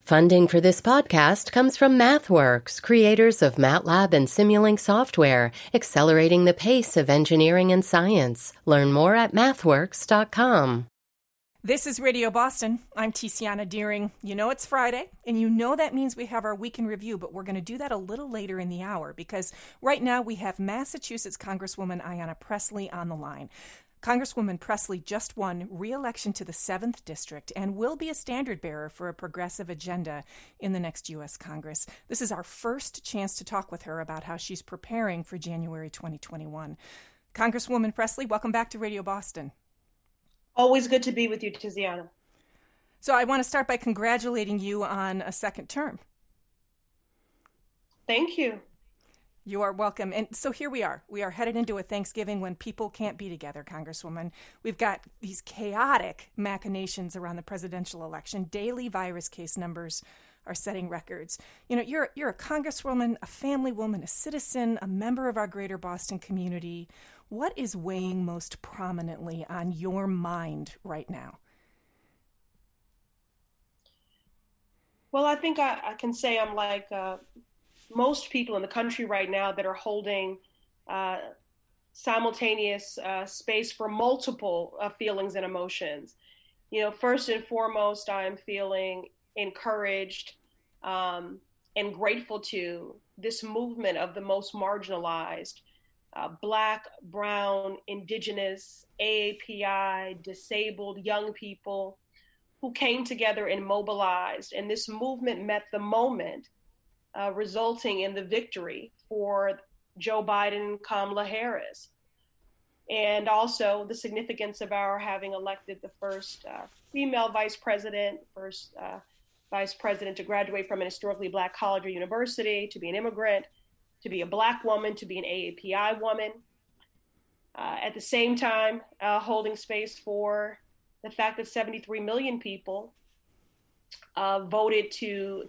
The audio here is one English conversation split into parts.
Funding for this podcast comes from MathWorks, creators of MATLAB and Simulink software, accelerating the pace of engineering and science. Learn more at mathworks.com. This is Radio Boston. I'm Tiziana Deering. You know it's Friday, and you know that means we have our Week in Review, but we're going to do that a little later in the hour because right now we have Massachusetts Congresswoman Ayanna Pressley on the line. Congresswoman Pressley just won re-election to the 7th District and will be a standard bearer for a progressive agenda in the next U.S. Congress. This is our first chance to talk with her about how she's preparing for January 2021. Congresswoman Pressley, welcome back to Radio Boston. Always good to be with you, Tiziana. So I want to start by congratulating you on a second term. Thank you. You are welcome. And so here we are. We are headed into a Thanksgiving when people can't be together, Congresswoman. We've got these chaotic machinations around the presidential election. Daily virus case numbers are setting records. You know, you're a congresswoman, a family woman, a citizen, a member of our greater Boston community. What is weighing most prominently on your mind right now? Well, I think I can say I'm like most people in the country right now that are holding simultaneous space for multiple feelings and emotions. You know, first and foremost, I'm feeling encouraged and grateful to this movement of the most marginalized, Black, Brown, Indigenous, AAPI, disabled young people who came together and mobilized. And this movement met the moment, resulting in the victory for Joe Biden and Kamala Harris. And also the significance of our having elected the first female vice president, vice president to graduate from an historically Black college or university, to be an immigrant, to be a Black woman, to be an AAPI woman. At the same time, holding space for the fact that 73 million people voted to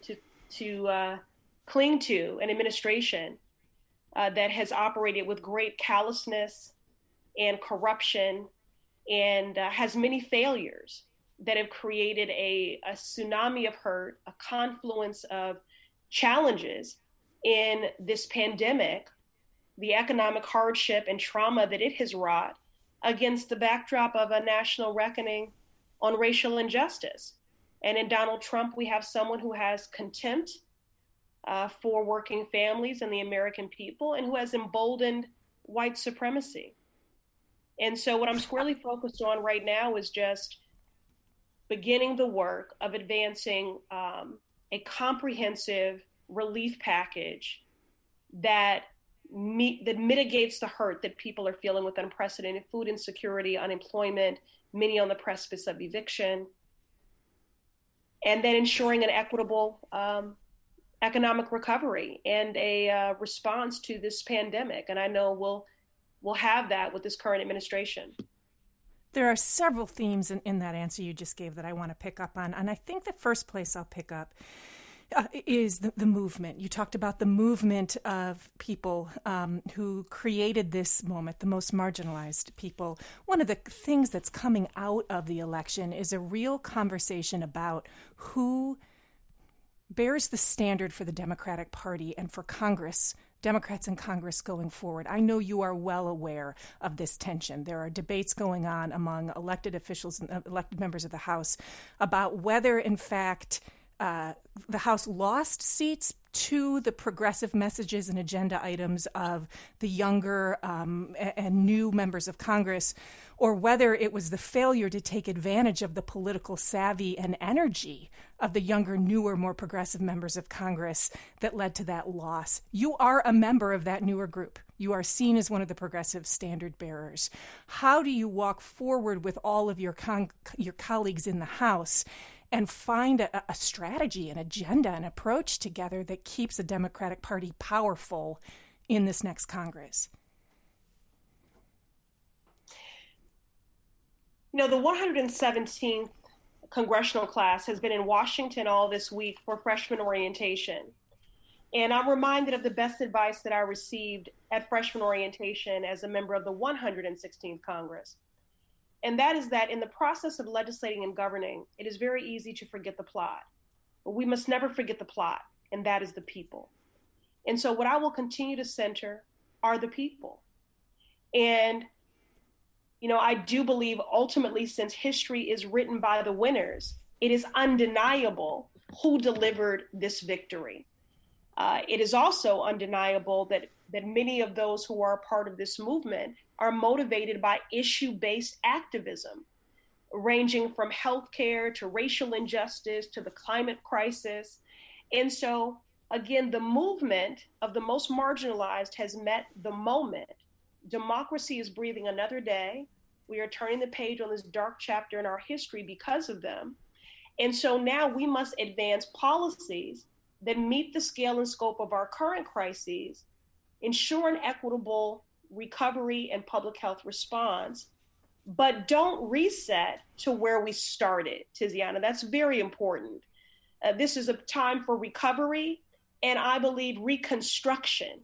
cling to an administration that has operated with great callousness and corruption and has many failures that have created a tsunami of hurt, a confluence of challenges in this pandemic, the economic hardship and trauma that it has wrought against the backdrop of a national reckoning on racial injustice. And in Donald Trump, we have someone who has contempt for working families and the American people, and who has emboldened white supremacy. And so what I'm squarely focused on right now is just beginning the work of advancing a comprehensive relief package that mitigates the hurt that people are feeling with unprecedented food insecurity, unemployment, many on the precipice of eviction, and then ensuring an equitable economic recovery and a response to this pandemic. And I know we'll have that with this current administration. There are several themes in that answer you just gave that I want to pick up on. And I think the first place I'll pick up is the movement. You talked about the movement of people who created this moment, the most marginalized people. One of the things that's coming out of the election is a real conversation about who bears the standard for the Democratic Party and for Congress, Democrats in Congress going forward. I know you are well aware of this tension. There are debates going on among elected officials and elected members of the House about whether, in fact, the House lost seats to the progressive messages and agenda items of the younger and new members of Congress, or whether it was the failure to take advantage of the political savvy and energy of the younger, newer, more progressive members of Congress that led to that loss. You are a member of that newer group. You are seen as one of the progressive standard bearers. How do you walk forward with all of your colleagues in the House and find a strategy, an agenda, an approach together that keeps the Democratic Party powerful in this next Congress? You know, the 117th congressional class has been in Washington all this week for freshman orientation. And I'm reminded of the best advice that I received at freshman orientation as a member of the 116th Congress. And that is that in the process of legislating and governing, it is very easy to forget the plot. but we must never forget the plot, and that is the people. And so what I will continue to center are the people. And, I do believe ultimately, since history is written by the winners, it is undeniable who delivered this victory. It is also undeniable that many of those who are a part of this movement are motivated by issue-based activism, ranging from healthcare to racial injustice to the climate crisis. And so, again, the movement of the most marginalized has met the moment. Democracy is breathing another day. We are turning the page on this dark chapter in our history because of them. And so now we must advance policies that meet the scale and scope of our current crises, ensure an equitable recovery and public health response, but don't reset to where we started, Tiziana. That's very important. This is a time for recovery, and I believe reconstruction.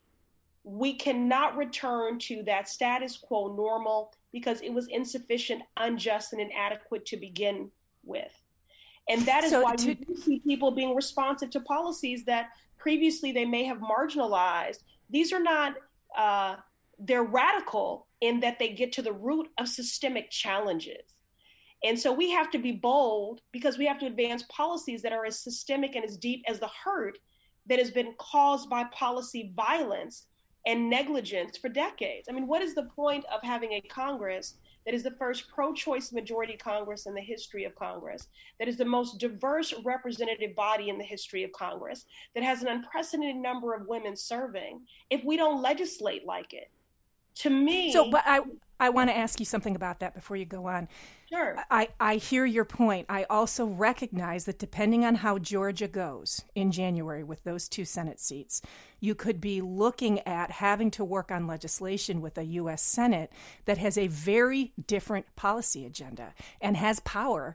We cannot return to that status quo normal because it was insufficient, unjust, and inadequate to begin with. And that is why you do see people being responsive to policies that previously they may have marginalized. These are not, they're radical in that they get to the root of systemic challenges. And so we have to be bold because we have to advance policies that are as systemic and as deep as the hurt that has been caused by policy violence and negligence for decades. I mean, what is the point of having a Congress that is the first pro-choice majority Congress in the history of Congress, that is the most diverse representative body in the history of Congress, that has an unprecedented number of women serving, if we don't legislate like it? To me... So, but I want to ask you something about that before you go on. Sure. I hear your point. I also recognize that depending on how Georgia goes in January with those 2 Senate seats, you could be looking at having to work on legislation with a U.S. Senate that has a very different policy agenda and has power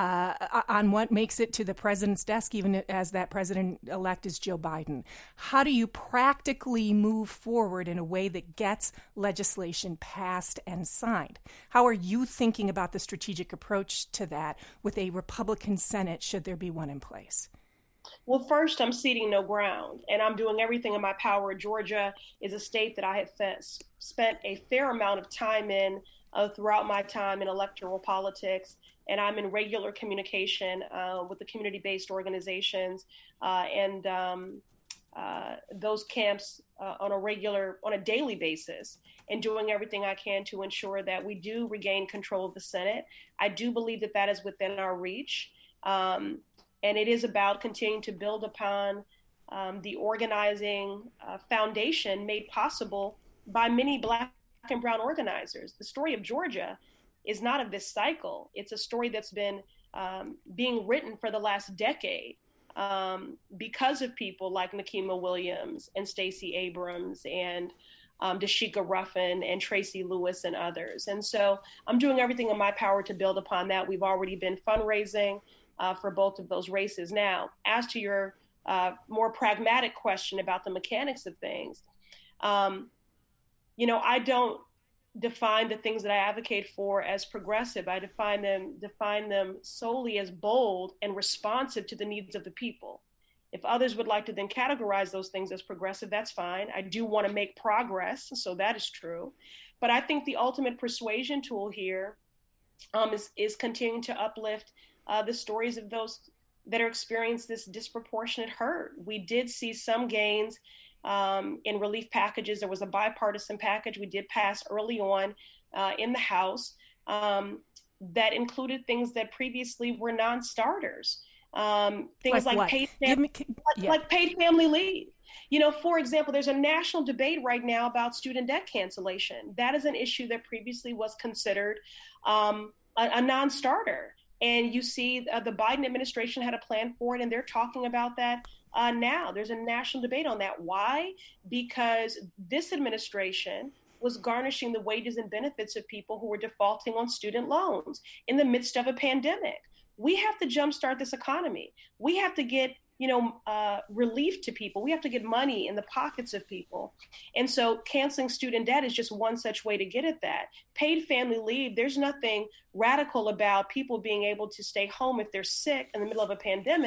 on what makes it to the president's desk, even as that president-elect is Joe Biden. How do you practically move forward in a way that gets legislation passed and signed? How are you thinking about the strategic approach to that with a Republican Senate, should there be one in place? Well, first, I'm ceding no ground, and I'm doing everything in my power. Georgia is a state that I have spent a fair amount of time in throughout my time in electoral politics, and I'm in regular communication with the community-based organizations and those camps on a daily basis, and doing everything I can to ensure that we do regain control of the Senate. I do believe that that is within our reach. And it is about continuing to build upon the organizing foundation made possible by many Black and brown organizers. The story of Georgia is not of this cycle. It's a story that's been being written for the last decade because of people like Nikema Williams and Stacey Abrams and Dashika Ruffin and Tracy Lewis and others. And so I'm doing everything in my power to build upon that. We've already been fundraising for both of those races. Now, as to your more pragmatic question about the mechanics of things, I don't define the things that I advocate for as progressive. I define them solely as bold and responsive to the needs of the people. If others would like to then categorize those things as progressive, that's fine. I do want to make progress, so that is true. But I think the ultimate persuasion tool here is continuing to uplift the stories of those that are experiencing this disproportionate hurt. We did see some gains in relief packages. There was a bipartisan package we did pass early on in the House that included things that previously were non-starters. Things like paid family leave. For example, there's a national debate right now about student debt cancellation. That is an issue that previously was considered a non-starter. And you see the Biden administration had a plan for it, and they're talking about that now. There's a national debate on that. Why? Because this administration was garnishing the wages and benefits of people who were defaulting on student loans in the midst of a pandemic. We have to jumpstart this economy. We have to get relief to people. We have to get money in the pockets of people. And so canceling student debt is just one such way to get at that. Paid family leave, there's nothing radical about people being able to stay home if they're sick in the middle of a pandemic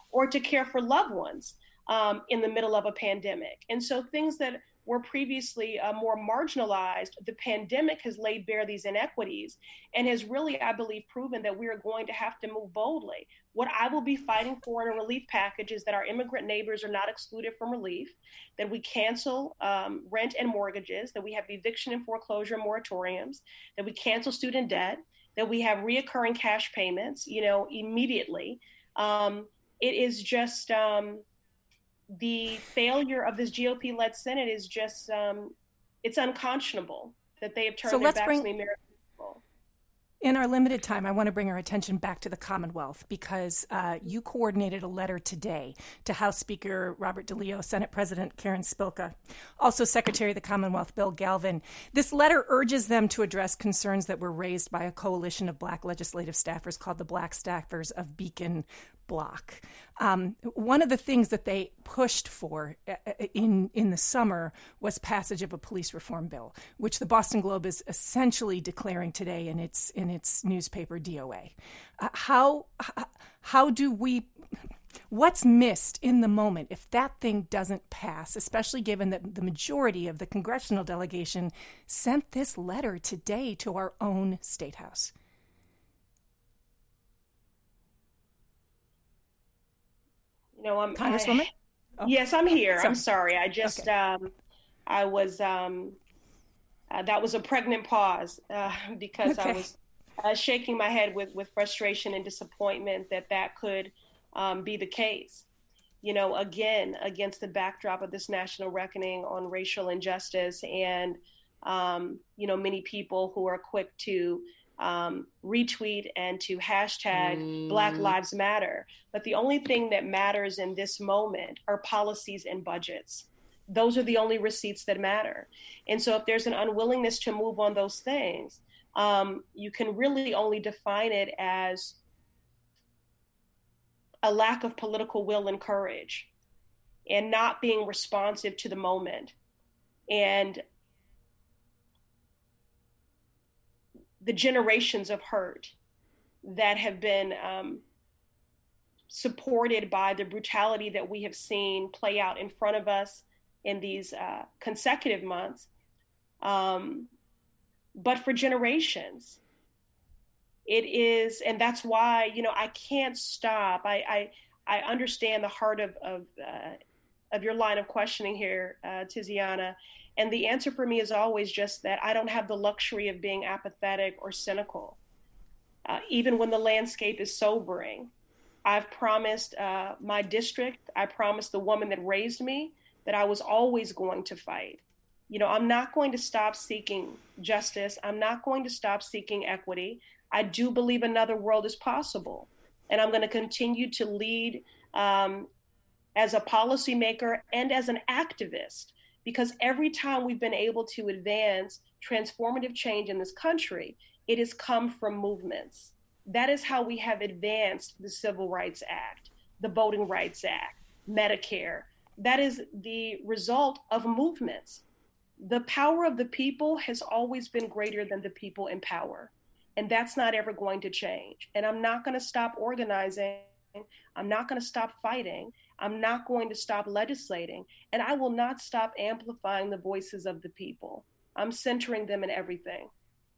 or to care for loved ones in the middle of a pandemic. And so things that were previously more marginalized, the pandemic has laid bare these inequities and has really, I believe, proven that we are going to have to move boldly. What I will be fighting for in a relief package is that our immigrant neighbors are not excluded from relief, that we cancel rent and mortgages, that we have eviction and foreclosure moratoriums, that we cancel student debt, that we have reoccurring cash payments, immediately. It is just the failure of this GOP-led Senate is just, it's unconscionable that they have turned their backs on the American people. In our limited time, I want to bring our attention back to the Commonwealth because you coordinated a letter today to House Speaker Robert DeLeo, Senate President Karen Spilka, also Secretary of the Commonwealth Bill Galvin. This letter urges them to address concerns that were raised by a coalition of Black legislative staffers called the Black Staffers of Beacon Bloc. One of the things that they pushed for in the summer was passage of a police reform bill, which the Boston Globe is essentially declaring today in its newspaper DOA. What's missed in the moment if that thing doesn't pass, especially given that the majority of the congressional delegation sent this letter today to our own State House? Congresswoman? Yes, I'm here. Sorry. I'm sorry. I just, okay. I was, that was a pregnant pause because okay. I was shaking my head with frustration and disappointment that could be the case. Again, against the backdrop of this national reckoning on racial injustice and, many people who are quick to retweet and to hashtag Black Lives Matter. But the only thing that matters in this moment are policies and budgets. Those are the only receipts that matter. And so if there's an unwillingness to move on those things, you can really only define it as a lack of political will and courage and not being responsive to the moment. And the generations of hurt that have been supported by the brutality that we have seen play out in front of us in these consecutive months, but for generations. It is, and that's why, I can't stop. I understand the heart of your line of questioning here, Tiziana. And the answer for me is always just that I don't have the luxury of being apathetic or cynical. Even when the landscape is sobering, I've promised my district, I promised the woman that raised me that I was always going to fight. I'm not going to stop seeking justice. I'm not going to stop seeking equity. I do believe another world is possible. And I'm going to continue to lead as a policymaker and as an activist. Because every time we've been able to advance transformative change in this country, it has come from movements. That is how we have advanced the Civil Rights Act, the Voting Rights Act, Medicare. That is the result of movements. The power of the people has always been greater than the people in power. And that's not ever going to change. And I'm not going to stop organizing. I'm not going to stop fighting. I'm not going to stop legislating, and I will not stop amplifying the voices of the people. I'm centering them in everything.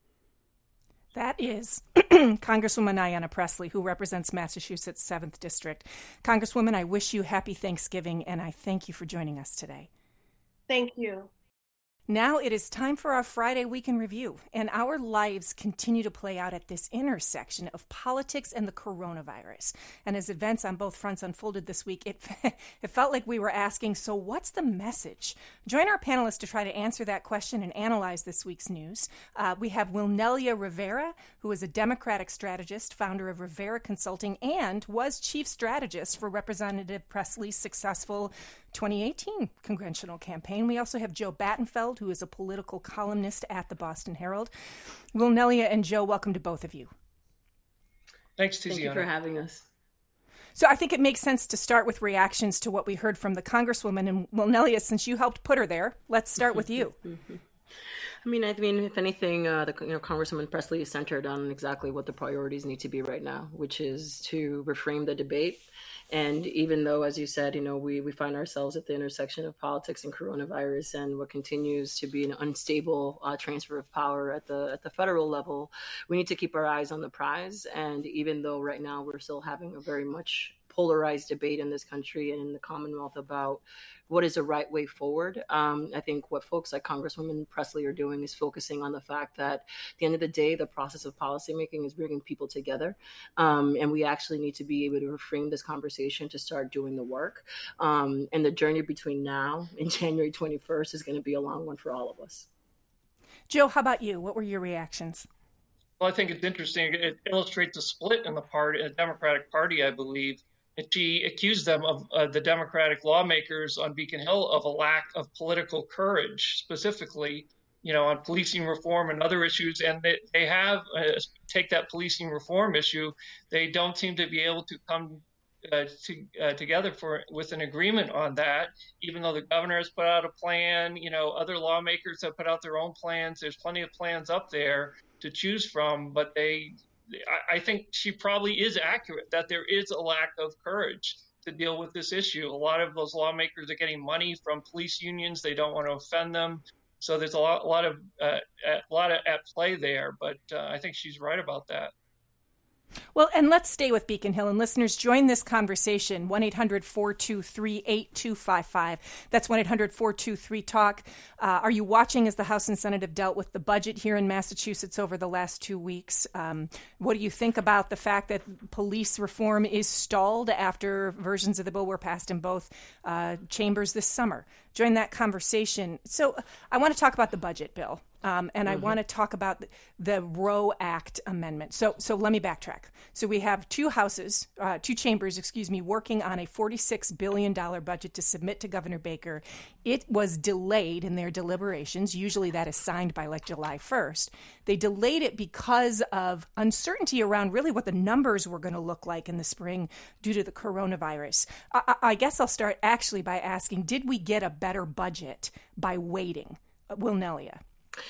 That is Congresswoman Ayanna Pressley, who represents Massachusetts' 7th District. Congresswoman, I wish you happy Thanksgiving, and I thank you for joining us today. Thank you. Now it is time for our Friday Week in Review, and our lives continue to play out at this intersection of politics and the coronavirus. And as events on both fronts unfolded this week, it felt like we were asking, so what's the message? Join our panelists to try to answer that question and analyze this week's news. We have Wilnelia Rivera, who is a Democratic strategist, founder of Rivera Consulting, and was chief strategist for Representative Pressley's successful 2018 congressional campaign. We also have Joe Battenfeld, who is a political columnist at the Boston Herald. Wilnelia and Joe, welcome to both of you. Thanks, Tiziana. Thank you for having us. So I think it makes sense to start with reactions to what we heard from the Congresswoman. And Wilnelia, since you helped put her there, let's start with you. I mean, if anything, Congresswoman Presley is centered on exactly what the priorities need to be right now, which is to reframe the debate. And even though, as you said, we find ourselves at the intersection of politics and coronavirus and what continues to be an unstable transfer of power at the federal level, we need to keep our eyes on the prize. And even though right now we're still having a very much polarized debate in this country and in the Commonwealth about what is the right way forward. I think what folks like Congresswoman Presley are doing is focusing on the fact that at the end of the day, the process of policymaking is bringing people together. And we actually need to be able to reframe this conversation to start doing the work. And the journey between now and January 21st is going to be a long one for all of us. Joe, how about you? What were your reactions? Well, I think it's interesting. It illustrates a split in the Democratic Party, I believe. And she accused them of the Democratic lawmakers on Beacon Hill of a lack of political courage, specifically, on policing reform and other issues. And they have take that policing reform issue. They don't seem to be able to come together with an agreement on that, even though the governor has put out a plan. Other lawmakers have put out their own plans. There's plenty of plans up there to choose from, but I think she probably is accurate that there is a lack of courage to deal with this issue. A lot of those lawmakers are getting money from police unions. They don't want to offend them. So there's a lot at play there, but I think she's right about that. Well, and let's stay with Beacon Hill. And listeners, join this conversation, 1-800-423-8255. That's 1-800-423-TALK. Are you watching as the House and Senate have dealt with the budget here in Massachusetts over the last 2 weeks? What do you think about the fact that police reform is stalled after versions of the bill were passed in both chambers this summer? Join that conversation. So I want to talk about the budget bill. And I want to talk about the Roe Act amendment. So let me backtrack. So we have two chambers, working on a $46 billion budget to submit to Governor Baker. It was delayed in their deliberations. Usually that is signed by July 1st. They delayed it because of uncertainty around really what the numbers were going to look like in the spring due to the coronavirus. I guess I'll start actually by asking, did we get a better budget by waiting? Wilnelia.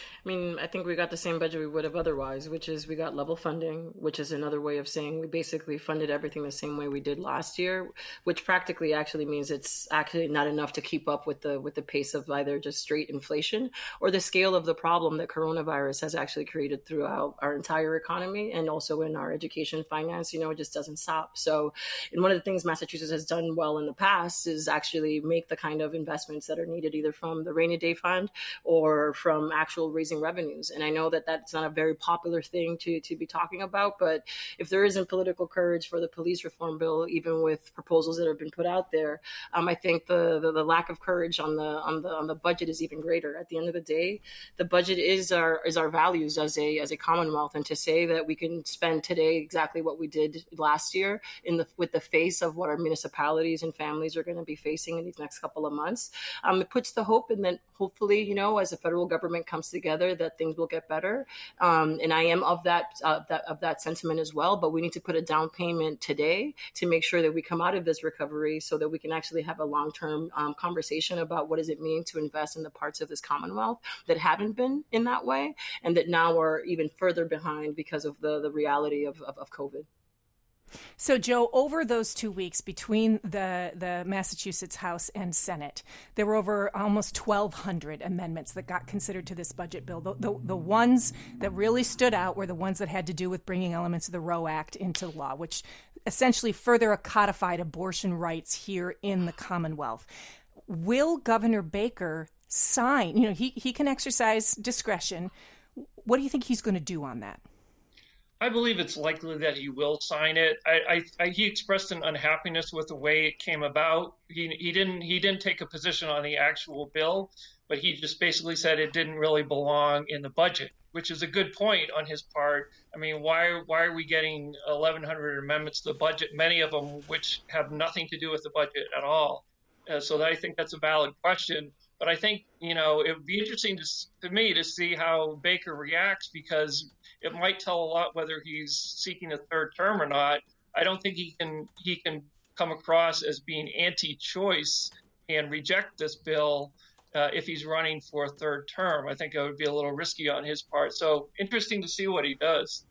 I think we got the same budget we would have otherwise, which is we got level funding, which is another way of saying we basically funded everything the same way we did last year, which practically actually means it's actually not enough to keep up with the pace of either just straight inflation or the scale of the problem that coronavirus has actually created throughout our entire economy and also in our education finance. It just doesn't stop. So, and one of the things Massachusetts has done well in the past is actually make the kind of investments that are needed either from the rainy day fund or from actual raising revenues. And I know that that's not a very popular thing to be talking about, but if there isn't political courage for the police reform bill, even with proposals that have been put out there, I think the lack of courage on the budget is even greater. At the end of the day, the budget is our values as a Commonwealth, and to say that we can spend today exactly what we did last year with the face of what our municipalities and families are going to be facing in these next couple of months, it puts the hope in that hopefully, as the federal government comes together, that things will get better. And I am of that sentiment as well. But we need to put a down payment today to make sure that we come out of this recovery so that we can actually have a long-term conversation about what does it mean to invest in the parts of this Commonwealth that haven't been in that way and that now are even further behind because of the reality of COVID. So, Joe, over those 2 weeks between the Massachusetts House and Senate, there were over almost 1,200 amendments that got considered to this budget bill. The ones that really stood out were the ones that had to do with bringing elements of the Roe Act into law, which essentially further codified abortion rights here in the Commonwealth. Will Governor Baker sign? He can exercise discretion. What do you think he's going to do on that? I believe it's likely that he will sign it. He expressed an unhappiness with the way it came about. He didn't take a position on the actual bill, but he just basically said it didn't really belong in the budget, which is a good point on his part. Why are we getting 1,100 amendments to the budget, many of them which have nothing to do with the budget at all? So I think that's a valid question. But I think, it would be interesting to me to see how Baker reacts, because it might tell a lot whether he's seeking a third term or not. I don't think he can come across as being anti-choice and reject this bill if he's running for a third term. I think it would be a little risky on his part. So interesting to see what he does.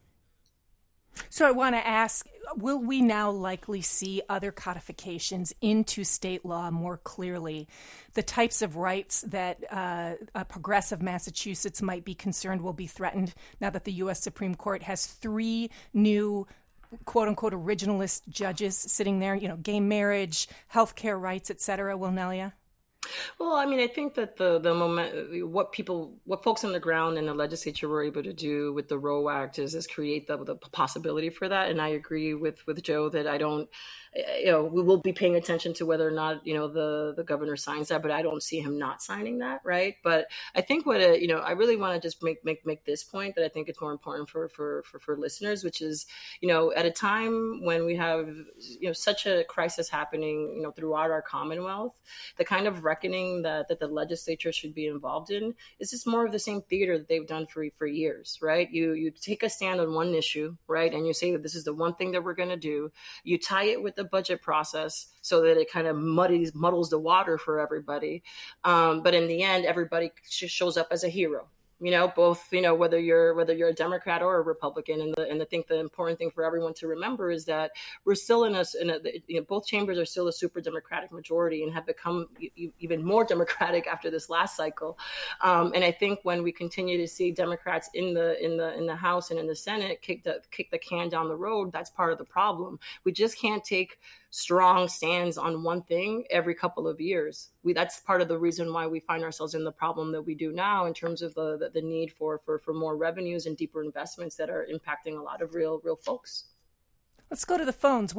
So I want to ask, will we now likely see other codifications into state law more clearly? The types of rights that a progressive Massachusetts might be concerned will be threatened now that the U.S. Supreme Court has 3 new quote-unquote originalist judges sitting there, gay marriage, healthcare rights, et cetera, Wilnelia? Well, I mean, I think that the moment what folks on the ground and the legislature were able to do with the Roe Act is create the possibility for that. And I agree with Joe that I don't, we will be paying attention to whether or not, the governor signs that, but I don't see him not signing that. Right. But I think I really want to just make this point that I think it's more important for listeners, which is, at a time when we have, such a crisis happening, throughout our Commonwealth, the kind of reckoning that the legislature should be involved in is just more of the same theater that they've done for years, right? You take a stand on one issue, right? And you say that this is the one thing that we're going to do. You tie it with the budget process so that it kind of muddles the water for everybody. But in the end, everybody shows up as a hero. Both, whether you're a Democrat or a Republican. And I think the important thing for everyone to remember is that we're still both chambers are still a super Democratic majority and have become even more Democratic after this last cycle. And I think when we continue to see Democrats in the House and in the Senate kick the can down the road, that's part of the problem. We just can't take strong stands on one thing every couple of years. That's part of the reason why we find ourselves in the problem that we do now in terms of the need for more revenues and deeper investments that are impacting a lot of real folks. Let's go to the phones,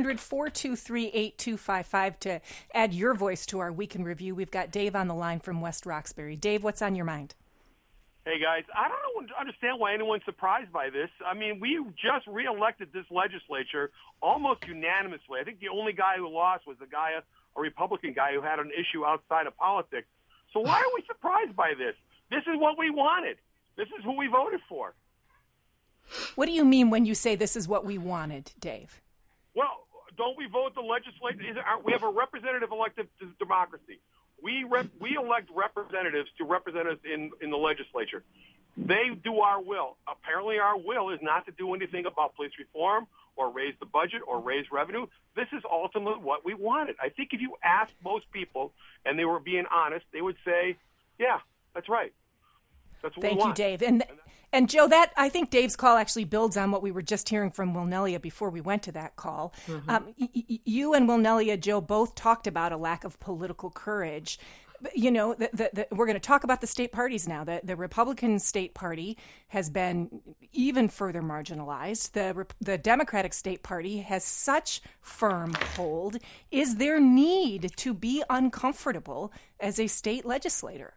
1-800-423-8255 to add your voice to our Week in Review. We've got Dave on the line from West Roxbury. Dave, what's on your mind? Hey, guys, I don't understand why anyone's surprised by this. I mean, we just reelected this legislature almost unanimously. I think the only guy who lost was a Republican guy who had an issue outside of politics. So why are we surprised by this? This is what we wanted. This is who we voted for. What do you mean when you say this is what we wanted, Dave? Well, don't we vote the legislature? We have a representative elected democracy. We elect representatives to represent us in the legislature. They do our will. Apparently our will is not to do anything about police reform or raise the budget or raise revenue. This is ultimately what we wanted. I think if you asked most people and they were being honest, they would say, yeah, that's right. That's what we want. Thank you, Dave. And Joe, I think Dave's call actually builds on what we were just hearing from Wilnelia before we went to that call. Mm-hmm. You and Wilnelia, Joe, both talked about a lack of political courage. We're going to talk about the state parties now. The Republican state party has been even further marginalized. The Democratic state party has such firm hold. Is there need to be uncomfortable as a state legislator?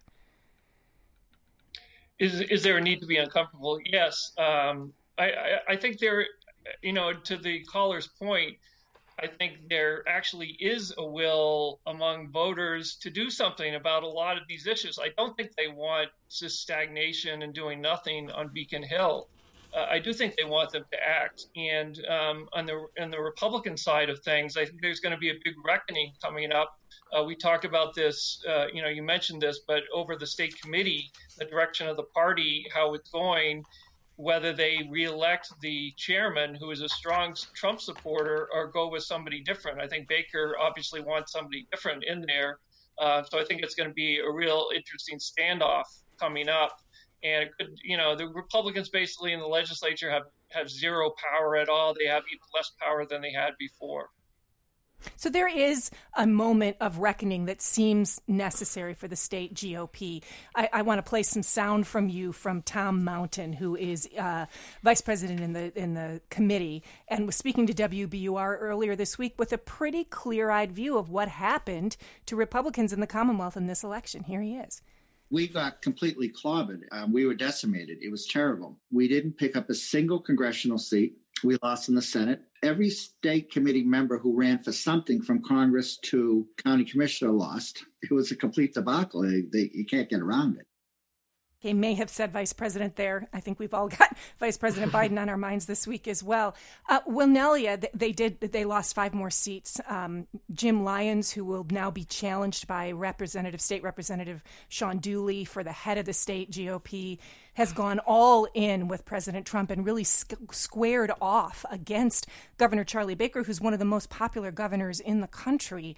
Is there a need to be uncomfortable? Yes. I think there, to the caller's point, I think there actually is a will among voters to do something about a lot of these issues. I don't think they want just stagnation and doing nothing on Beacon Hill. I do think they want them to act. And on the Republican side of things, I think there's going to be a big reckoning coming up. We talked about this, you mentioned this, but over the state committee, the direction of the party, how it's going, whether they reelect the chairman, who is a strong Trump supporter, or go with somebody different. I think Baker obviously wants somebody different in there. So I think it's going to be a real interesting standoff coming up. And it could, the Republicans basically in the legislature have zero power at all. They have even less power than they had before. So there is a moment of reckoning that seems necessary for the state GOP. I want to play some sound from you from Tom Mountain, who is vice president in the committee and was speaking to WBUR earlier this week with a pretty clear-eyed view of what happened to Republicans in the Commonwealth in this election. Here he is. We got completely clobbered. We were decimated. It was terrible. We didn't pick up a single congressional seat. We lost in the Senate. Every state committee member who ran for something from Congress to county commissioner lost. It was a complete debacle. You can't get around it. He may have said Vice President there. I think we've all got Vice President Biden on our minds this week as well. Wilnelia, they lost 5 more seats. Jim Lyons, who will now be challenged by State Representative Sean Dooley for the head of the state GOP, has gone all in with President Trump and really squared off against Governor Charlie Baker, who's one of the most popular governors in the country.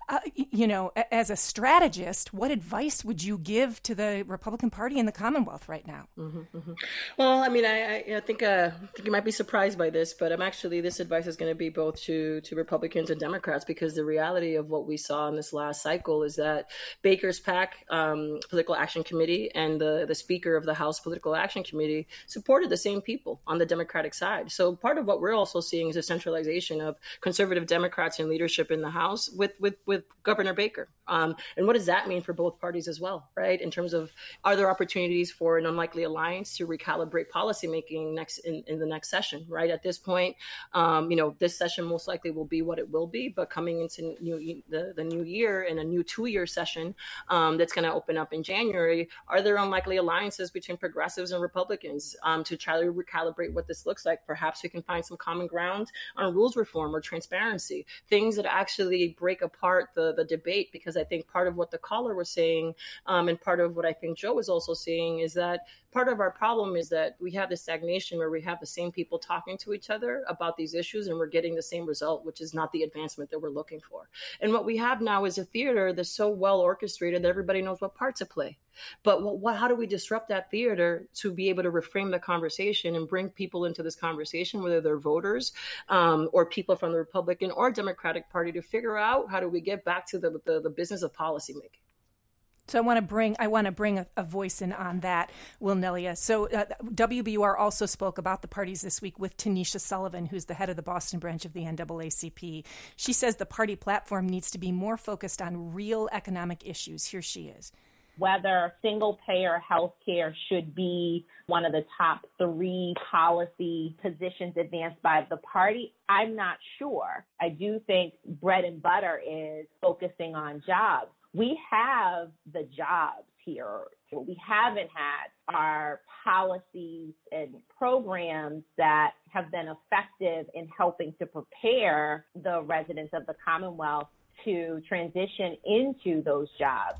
As a strategist, what advice would you give to the Republican Party in the Commonwealth right now? Well, I mean, I think you might be surprised by this, but this advice is going to be both to Republicans and Democrats, because the reality of what we saw in this last cycle is that Baker's PAC, Political Action Committee, and the Speaker of the House Political Action Committee supported the same people on the Democratic side. So part of what we're also seeing is a centralization of conservative Democrats in leadership in the House with Governor Baker. And what does that mean for both parties as well, right? In terms of, are there opportunities for an unlikely alliance to recalibrate policymaking in the next session, right? At this point, this session most likely will be what it will be, but coming into the new year and a new 2-year session that's going to open up in January, are there unlikely alliances between progressives and Republicans to try to recalibrate what this looks like? Perhaps we can find some common ground on rules reform or transparency, things that actually break apart the debate, because I think part of what the caller was saying, and part of what I think Joe was also saying, is that part of our problem is that we have this stagnation where we have the same people talking to each other about these issues, and we're getting the same result, which is not the advancement that we're looking for. And what we have now is a theater that's so well orchestrated that everybody knows what part to play. But how do we disrupt that theater to be able to reframe the conversation and bring people into this conversation, whether they're voters or people from the Republican or Democratic Party, to figure out how do we get back to the business of policymaking? So I want to bring a voice in on that, Wilnelia. So WBUR also spoke about the parties this week with Tanisha Sullivan, who's the head of the Boston branch of the NAACP. She says the party platform needs to be more focused on real economic issues. Here she is. Whether single-payer health care should be one of the top 3 policy positions advanced by the party, I'm not sure. I do think bread and butter is focusing on jobs. We have the jobs here. What we haven't had are policies and programs that have been effective in helping to prepare the residents of the Commonwealth to transition into those jobs.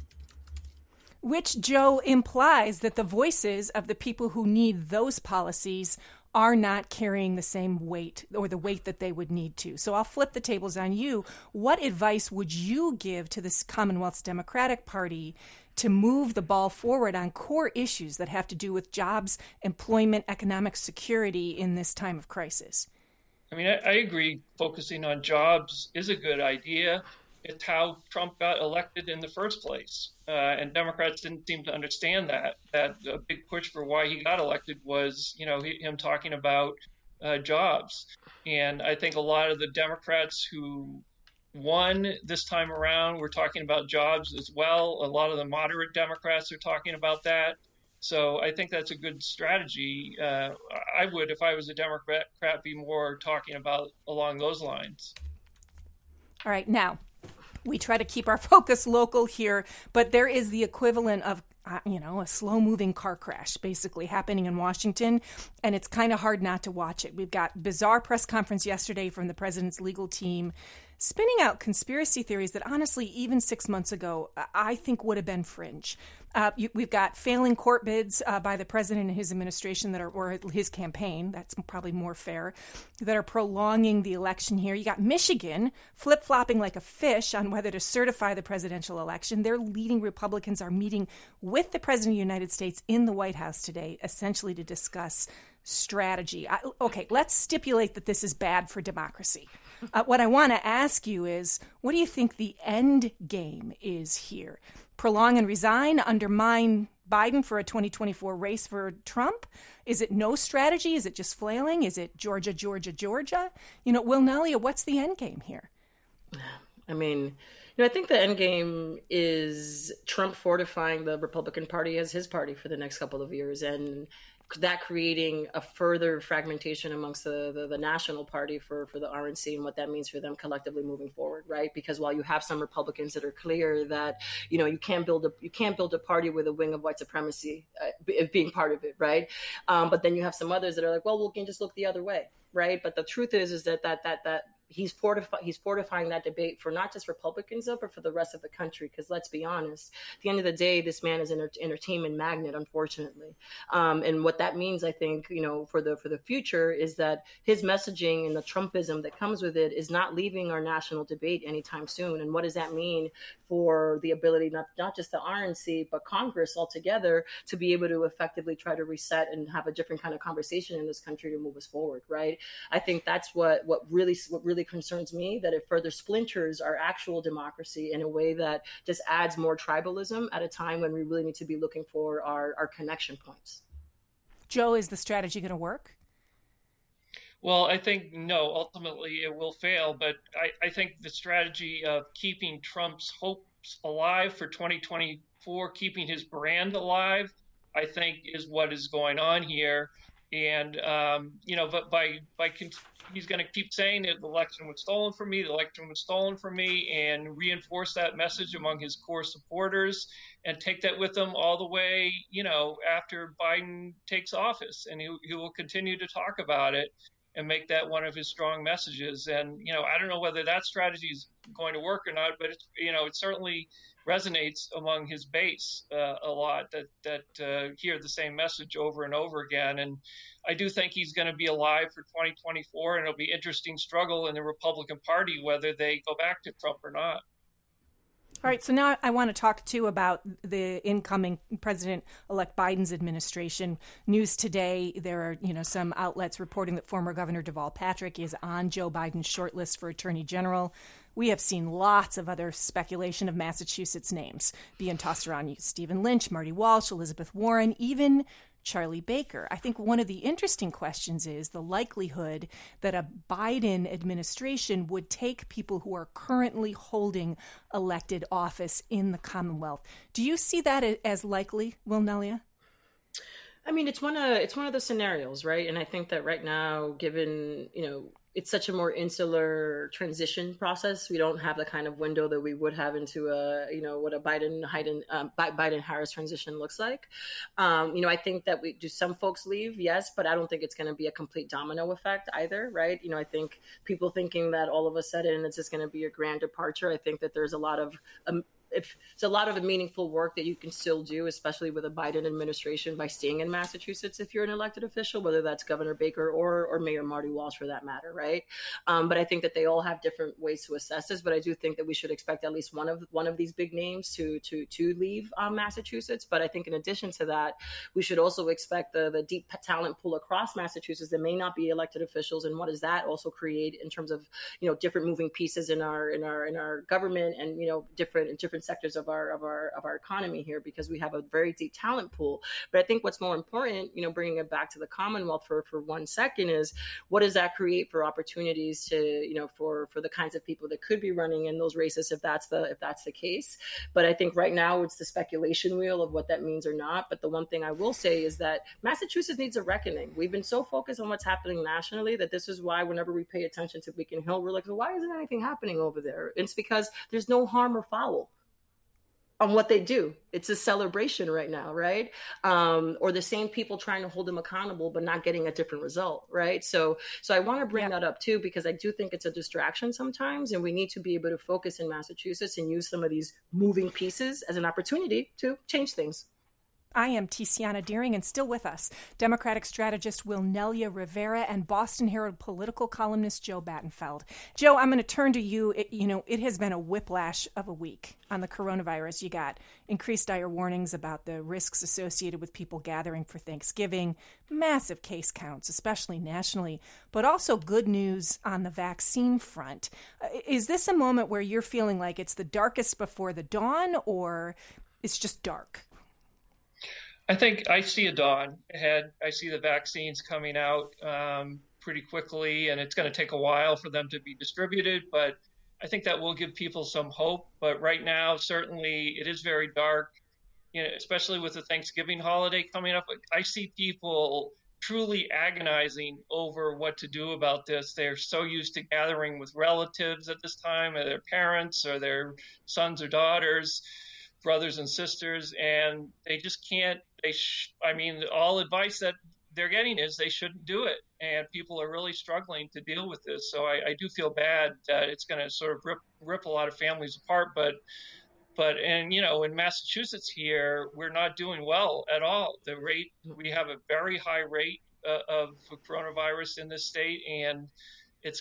Which, Joe, implies that the voices of the people who need those policies are not carrying the same weight, or the weight that they would need to. So I'll flip the tables on you. What advice would you give to this Commonwealth's Democratic Party to move the ball forward on core issues that have to do with jobs, employment, economic security in this time of crisis? I mean, I agree focusing on jobs is a good idea. It's how Trump got elected in the first place. And Democrats didn't seem to understand that a big push for why he got elected was, him talking about jobs. And I think a lot of the Democrats who won this time around were talking about jobs as well. A lot of the moderate Democrats are talking about that. So I think that's a good strategy. I would, if I was a Democrat, be more talking about along those lines. All right. Now, we try to keep our focus local here, but there is the equivalent of, a slow-moving car crash basically happening in Washington, and it's kind of hard not to watch it. We've got bizarre press conference yesterday from the president's legal team spinning out conspiracy theories that honestly, even 6 months ago, I think would have been fringe. We've got failing court bids by the president and his administration or his campaign, that's probably more fair, that are prolonging the election here. You got Michigan flip-flopping like a fish on whether to certify the presidential election. Their leading Republicans are meeting with the president of the United States in the White House today, essentially to discuss strategy. Okay, let's stipulate that this is bad for democracy. What I want to ask you is, what do you think the end game is here? Prolong and resign, undermine Biden for a 2024 race for Trump? Is it no strategy? Is it just flailing? Is it Georgia, Georgia, Georgia? Wilnelia, what's the end game here? I mean, I think the end game is Trump fortifying the Republican Party as his party for the next couple of years and that creating a further fragmentation amongst the national party for the RNC and what that means for them collectively moving forward, right? Because while you have some Republicans that are clear that, you can't build a party with a wing of white supremacy being part of it, right? But then you have some others that are like, well, we can just look the other way, right? But the truth is that he's fortifying that debate for not just Republicans, though, but for the rest of the country. Because let's be honest, at the end of the day, this man is an entertainment magnet, unfortunately. And what that means, I think, for the future is that his messaging and the Trumpism that comes with it is not leaving our national debate anytime soon. And what does that mean for the ability, not just the RNC, but Congress altogether, to be able to effectively try to reset and have a different kind of conversation in this country to move us forward, right? I think that's what really concerns me, that it further splinters our actual democracy in a way that just adds more tribalism at a time when we really need to be looking for our connection points. Joe, is the strategy going to work? Well, I think no, ultimately it will fail, but I think the strategy of keeping Trump's hopes alive for 2024, keeping his brand alive, I think is what is going on here. And, but he's going to keep saying that the election was stolen from me, and reinforce that message among his core supporters and take that with him all the way, after Biden takes office. And he will continue to talk about it and make that one of his strong messages. And, I don't know whether that strategy is going to work or not, but it's, it certainly resonates among his base a lot, that hear the same message over and over again. And I do think he's going to be alive for 2024, and it'll be an interesting struggle in the Republican Party whether they go back to Trump or not. All right, so now I want to talk, too, about the incoming President-elect Biden's administration. News today, there are, some outlets reporting that former Governor Deval Patrick is on Joe Biden's shortlist for Attorney General. We have seen lots of other speculation of Massachusetts names being tossed around. Stephen Lynch, Marty Walsh, Elizabeth Warren, even Charlie Baker. I think one of the interesting questions is the likelihood that a Biden administration would take people who are currently holding elected office in the Commonwealth. Do you see that as likely, Wilnelia? I mean, it's one of the scenarios, right? And I think that right now, given, it's such a more insular transition process, we don't have the kind of window that we would have into what a Biden-Harris transition looks like. I think that some folks leave, yes, but I don't think it's going to be a complete domino effect either, right? I think people thinking that all of a sudden it's just going to be a grand departure. I think that there's a lot of if it's a lot of the meaningful work that you can still do, especially with a Biden administration, by staying in Massachusetts if you're an elected official, whether that's Governor Baker or Mayor Marty Walsh for that matter, right? But I think that they all have different ways to assess this. But I do think that we should expect at least one of these big names to leave Massachusetts. But I think in addition to that, we should also expect the deep talent pool across Massachusetts that may not be elected officials. And what does that also create in terms of different moving pieces in our government and different sectors of our economy here, because we have a very deep talent pool. But I think what's more important, bringing it back to the Commonwealth for 1 second, is what does that create for opportunities to, for the kinds of people that could be running in those races if that's the case. But I think right now it's the speculation wheel of what that means or not. But the one thing I will say is that Massachusetts needs a reckoning. We've been so focused on what's happening nationally that this is why whenever we pay attention to Beacon Hill, we're like, well, why isn't anything happening over there? It's because there's no harm or foul on what they do. It's a celebration right now, right? Or the same people trying to hold them accountable, but not getting a different result, right? So I want to bring that up too, because I do think it's a distraction sometimes, and we need to be able to focus in Massachusetts and use some of these moving pieces as an opportunity to change things. I am Tiziana Dearing, and still with us, Democratic strategist Wilnelia Rivera and Boston Herald political columnist Joe Battenfeld. Joe, I'm going to turn to you. It has been a whiplash of a week on the coronavirus. You got increased dire warnings about the risks associated with people gathering for Thanksgiving, massive case counts, especially nationally, but also good news on the vaccine front. Is this a moment where you're feeling like it's the darkest before the dawn, or it's just dark? I think I see a dawn ahead. I see the vaccines coming out pretty quickly, and it's going to take a while for them to be distributed, but I think that will give people some hope. But right now, certainly it is very dark. especially with the Thanksgiving holiday coming up. I see people truly agonizing over what to do about this. They're so used to gathering with relatives at this time, or their parents or their sons or daughters, brothers and sisters, and they just can't. All advice that they're getting is they shouldn't do it, and people are really struggling to deal with this. So I do feel bad that it's going to sort of rip a lot of families apart, but in Massachusetts here, we're not doing well at all. We have a very high rate of coronavirus in this state, and it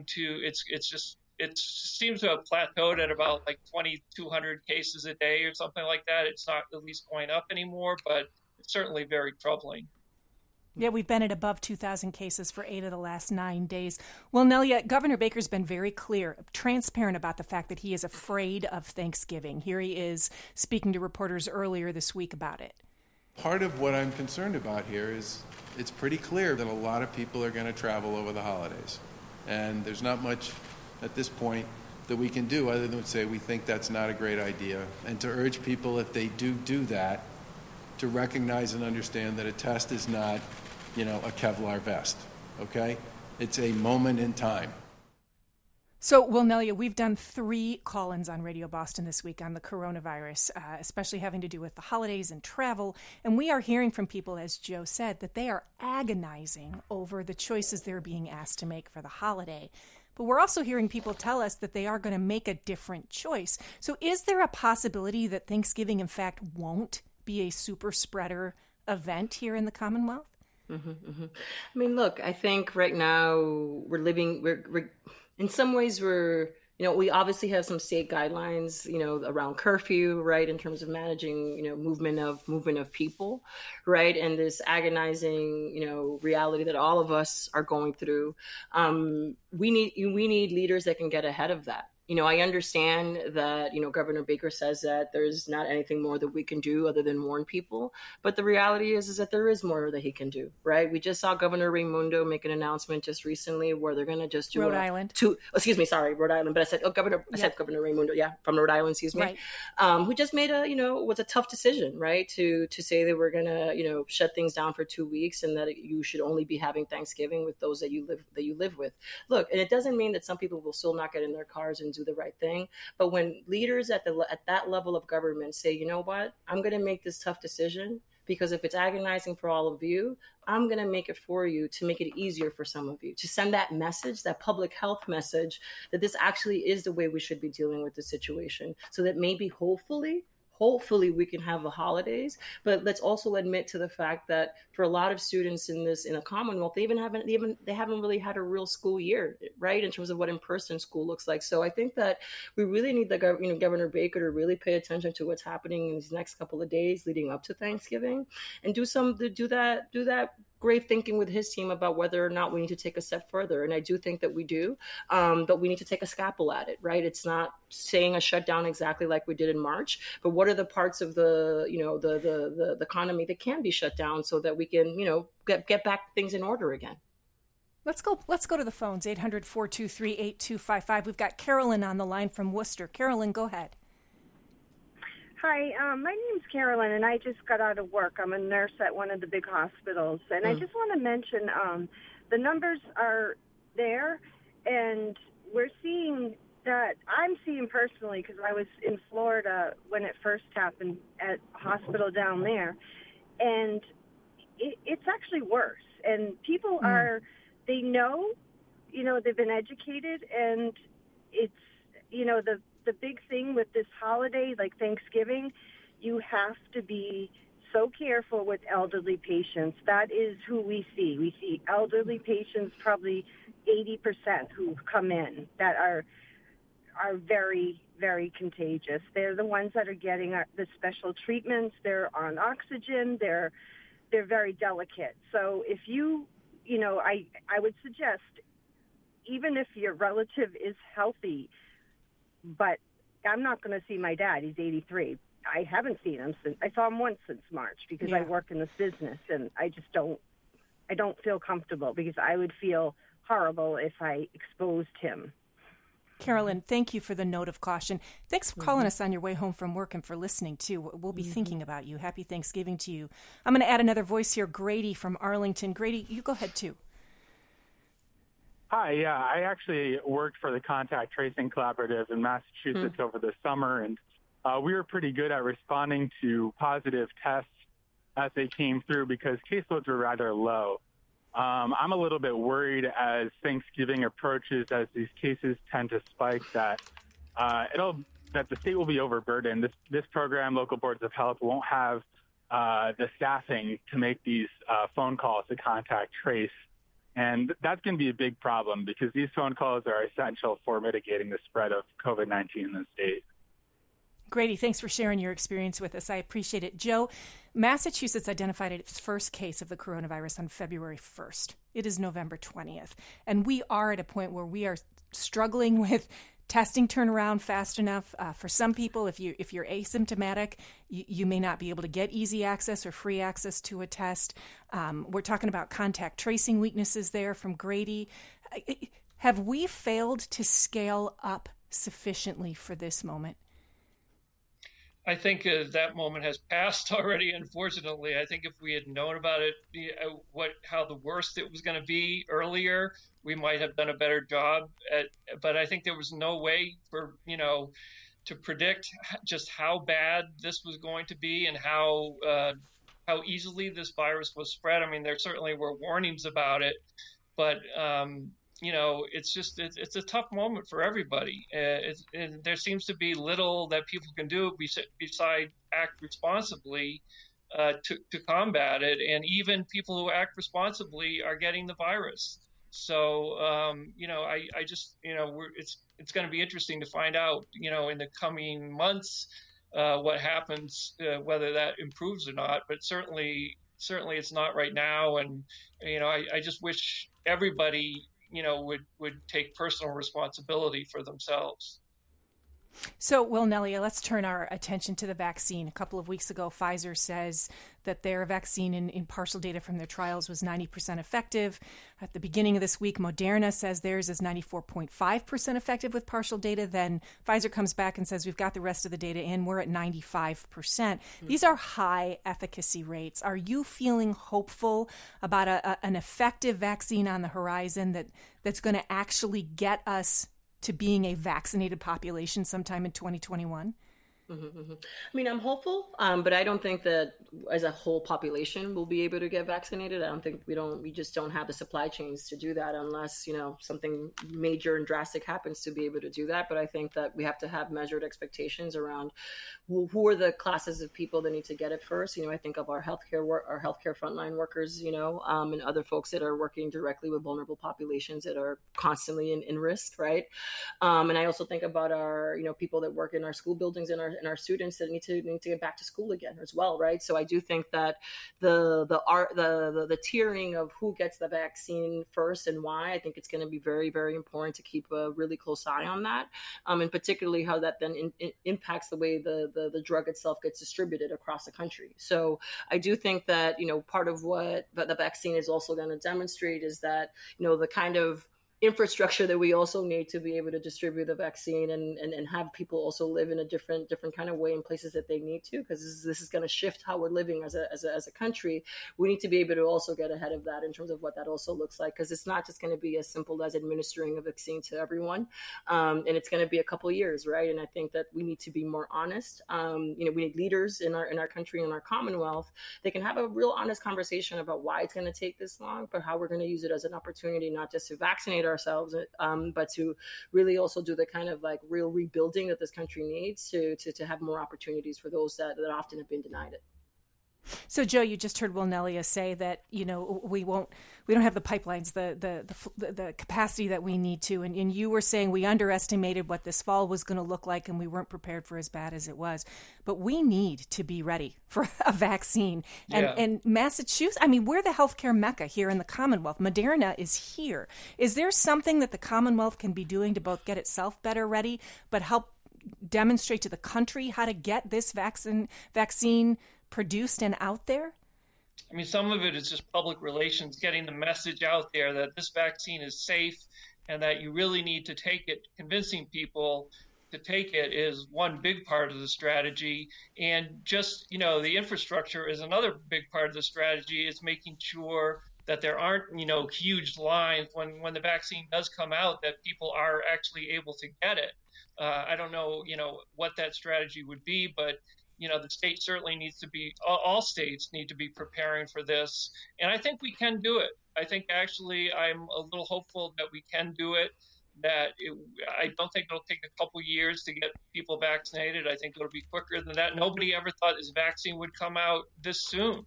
seems to have plateaued at about like 2,200 cases a day or something like that. It's not at least going up anymore, but it's certainly very troubling. Yeah, we've been at above 2,000 cases for 8 of the last 9 days. Well, Nelia, Governor Baker's been very clear, transparent about the fact that he is afraid of Thanksgiving. Here he is speaking to reporters earlier this week about it. Part of what I'm concerned about here is it's pretty clear that a lot of people are going to travel over the holidays. And there's not much at this point that we can do other than say we think that's not a great idea. And to urge people, if they do that, to recognize and understand that a test is not, a Kevlar vest, okay? It's a moment in time. So, well, Nelia, we've done 3 call-ins on Radio Boston this week on the coronavirus, especially having to do with the holidays and travel. And we are hearing from people, as Joe said, that they are agonizing over the choices they're being asked to make for the holiday. But we're also hearing people tell us that they are going to make a different choice. So is there a possibility that Thanksgiving, in fact, won't be a super spreader event here in the Commonwealth? I mean, look, I think right now we're in some ways we obviously have some state guidelines, around curfew, right, in terms of managing, movement of people, right, and this agonizing, reality that all of us are going through. We need leaders that can get ahead of that. I understand that, Governor Baker says that there's not anything more that we can do other than warn people. But the reality is that there is more that he can do, right? We just saw Governor Raimondo make an announcement just recently where they're going to just do Rhode Island. Rhode Island. But I said, Governor Raimondo, from Rhode Island, excuse me. Right. Who just made was a tough decision, right? To say that we're going to, shut things down for 2 weeks and that you should only be having Thanksgiving with those that you live with. Look, and it doesn't mean that some people will still not get in their cars and do the right thing. But when leaders at that level of government say, you know what, I'm going to make this tough decision because if it's agonizing for all of you, I'm going to make it for you to make it easier for some of you, to send that message, that public health message, that this actually is the way we should be dealing with the situation. So that maybe hopefully we can have the holidays, but let's also admit to the fact that for a lot of students in the Commonwealth, they haven't really had a real school year, right, in terms of what in-person school looks like. So I think that we really need Governor Baker to really pay attention to what's happening in these next couple of days leading up to Thanksgiving, and do that grave thinking with his team about whether or not we need to take a step further. And I do think that we do, but we need to take a scalpel at it, right? It's not saying a shutdown exactly like we did in March, but what are the parts of the economy that can be shut down so that we can, get back things in order again. Let's go to the phones, 800-423-8255. We've got Carolyn on the line from Worcester. Carolyn, go ahead. Hi, my name's Carolyn, and I just got out of work. I'm a nurse at one of the big hospitals, and I just want to mention the numbers are there, and we're seeing that I'm seeing personally because I was in Florida when it first happened at a hospital down there, and it's actually worse. And people they know, they've been educated, and it's, the big thing with this holiday, like Thanksgiving, you have to be so careful with elderly patients. That is who we see. We see elderly patients, probably 80% who come in that are very, very contagious. They're the ones that are getting the special treatments. They're on oxygen. They're very delicate. So if I would suggest, even if your relative is healthy, but I'm not going to see my dad. He's 83. I haven't seen him I saw him once since March because I work in this business, and I don't feel comfortable because I would feel horrible if I exposed him. Carolyn, thank you for the note of caution. Thanks for calling us on your way home from work and for listening, too. We'll be thinking about you. Happy Thanksgiving to you. I'm going to add another voice here, Grady from Arlington. Grady, you go ahead, too. Hi, yeah. I actually worked for the Contact Tracing Collaborative in Massachusetts over the summer, and we were pretty good at responding to positive tests as they came through because caseloads were rather low. I'm a little bit worried as Thanksgiving approaches, as these cases tend to spike, that that the state will be overburdened. This program, local boards of health, won't have the staffing to make these phone calls to contact trace. And that's going to be a big problem because these phone calls are essential for mitigating the spread of COVID-19 in the state. Grady, thanks for sharing your experience with us. I appreciate it. Joe, Massachusetts identified its first case of the coronavirus on February 1st. It is November 20th. And we are at a point where we are struggling with testing turnaround fast enough. For some people, if you're asymptomatic, you may not be able to get easy access or free access to a test. We're talking about contact tracing weaknesses there from Grady. Have we failed to scale up sufficiently for this moment? I think that moment has passed already, unfortunately. I think if we had known about it, how the worst it was going to be earlier, we might have done a better job. But I think there was no way for, to predict just how bad this was going to be and how easily this virus was spread. I mean, there certainly were warnings about it, but it's a tough moment for everybody. There seems to be little that people can do besides act responsibly to combat it. And even people who act responsibly are getting the virus. So, it's going to be interesting to find out, in the coming months, what happens, whether that improves or not. But certainly it's not right now. And, I just wish everybody would take personal responsibility for themselves. So, Will Nelia, let's turn our attention to the vaccine. A couple of weeks ago, Pfizer says that their vaccine in partial data from their trials was 90% effective. At the beginning of this week, Moderna says theirs is 94.5% effective with partial data. Then Pfizer comes back and says we've got the rest of the data in. We're at 95%. These are high efficacy rates. Are you feeling hopeful about an effective vaccine on the horizon that's going to actually get us to being a vaccinated population sometime in 2021? I mean, I'm hopeful, but I don't think that as a whole population will be able to get vaccinated. I don't think we just don't have the supply chains to do that unless, something major and drastic happens to be able to do that. But I think that we have to have measured expectations around who are the classes of people that need to get it first. I think of our healthcare frontline workers, and other folks that are working directly with vulnerable populations that are constantly in risk, right? And I also think about our, people that work in our school buildings and our students that need to get back to school again as well, right? So I do think that the tiering of who gets the vaccine first and why, I think it's going to be very, very important to keep a really close eye on that, and particularly how that then impacts the way the drug itself gets distributed across the country. So I do think that part of what the vaccine is also going to demonstrate is that the kind of infrastructure that we also need to be able to distribute the vaccine and have people also live in a different kind of way in places that they need to, because this is going to shift how we're living as a country. We need to be able to also get ahead of that in terms of what that also looks like, because it's not just going to be as simple as administering a vaccine to everyone, and it's going to be a couple of years, right? And I think that we need to be more honest. We need leaders in our country and our Commonwealth. They can have a real honest conversation about why it's going to take this long, but how we're going to use it as an opportunity not just to vaccinate ourselves, but to really also do the kind of like real rebuilding that this country needs to have more opportunities for those that often have been denied it. So, Joe, you just heard Will Nelia say that we don't have the pipelines, the capacity that we need to, and you were saying we underestimated what this fall was going to look like, and we weren't prepared for as bad as it was. But we need to be ready for a vaccine. And Massachusetts, we're the healthcare mecca here in the Commonwealth. Moderna is here. Is there something that the Commonwealth can be doing to both get itself better ready, but help demonstrate to the country how to get this vaccine produced and out there? Some of it is just public relations, getting the message out there that this vaccine is safe and that you really need to take it. Convincing people to take it is one big part of the strategy. And just, the infrastructure is another big part of the strategy, is making sure that there aren't, huge lines when the vaccine does come out, that people are actually able to get it. I don't know, what that strategy would be, but the state certainly needs to be, all states need to be preparing for this. And I think we can do it. I think actually I'm a little hopeful that we can do it, I don't think it'll take a couple years to get people vaccinated. I think it'll be quicker than that. Nobody ever thought this vaccine would come out this soon.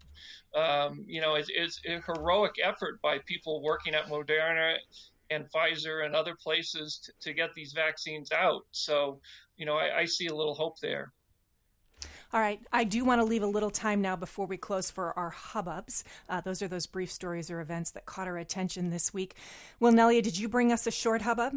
It's a heroic effort by people working at Moderna and Pfizer and other places to get these vaccines out. So, I see a little hope there. All right. I do want to leave a little time now before we close for our hubbubs. Those are those brief stories or events that caught our attention this week. Well, Nelia, did you bring us a short hubbub?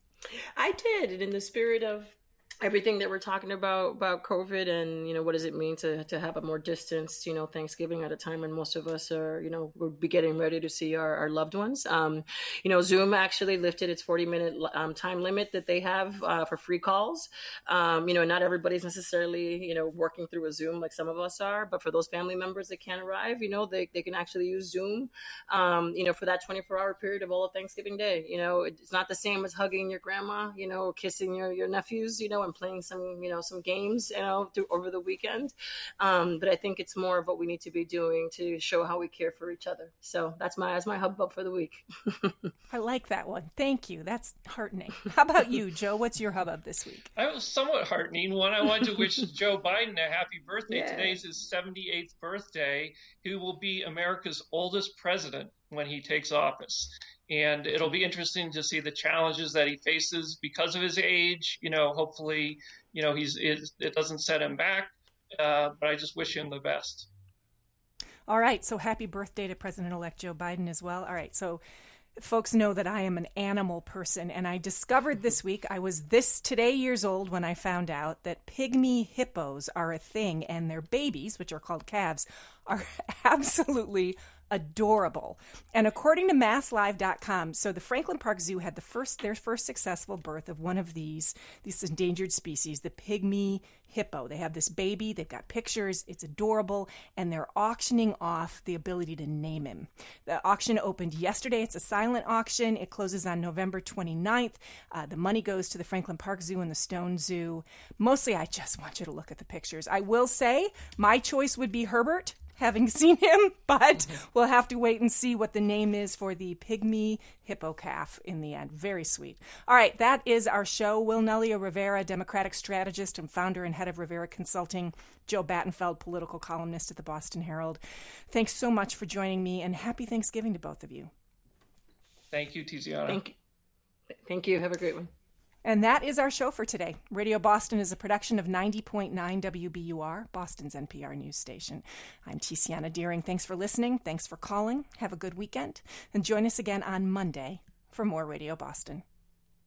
I did. And in the spirit of everything that we're talking about COVID and, what does it mean to have a more distanced, Thanksgiving at a time when most of us are, we'll be getting ready to see our loved ones. Zoom actually lifted its 40-minute time limit that they have for free calls. Not everybody's necessarily, working through a Zoom like some of us are, but for those family members that can't arrive, they can actually use Zoom, for that 24-hour period of all of Thanksgiving Day. It's not the same as hugging your grandma, or kissing your nephews, and playing some games, over the weekend. But I think it's more of what we need to be doing to show how we care for each other. So that's my hubbub for the week. I like that one. Thank you. That's heartening. How about you, Joe? What's your hubbub this week? I was somewhat heartening. One, I wanted to wish Joe Biden a happy birthday. Yeah. Today's his 78th birthday. He will be America's oldest president when he takes office. And it'll be interesting to see the challenges that he faces because of his age. Hopefully, it doesn't set him back. But I just wish him the best. All right. So happy birthday to President-elect Joe Biden as well. All right. So folks know that I am an animal person, and I discovered this week, I was today years old when I found out that pygmy hippos are a thing, and their babies, which are called calves, are absolutely adorable. And according to MassLive.com, so the Franklin Park Zoo had their first successful birth of one of these endangered species, the pygmy hippo. They have this baby, they've got pictures, it's adorable, and they're auctioning off the ability to name him. The auction opened yesterday. It's a silent auction. It closes on November 29th. The money goes to the Franklin Park Zoo and the Stone Zoo. Mostly, I just want you to look at the pictures. I will say my choice would be Herbert, having seen him, but we'll have to wait and see what the name is for the pygmy hippo calf in the end. Very sweet. All right, that is our show. Will Nelia Rivera, Democratic strategist and founder and head of Rivera Consulting, Joe Battenfeld, political columnist at the Boston Herald. Thanks so much for joining me, and happy Thanksgiving to both of you. Thank you, Tiziana. Thank you. Have a great one. And that is our show for today. Radio Boston is a production of 90.9 WBUR, Boston's NPR news station. I'm Tiziana Deering. Thanks for listening. Thanks for calling. Have a good weekend. And join us again on Monday for more Radio Boston.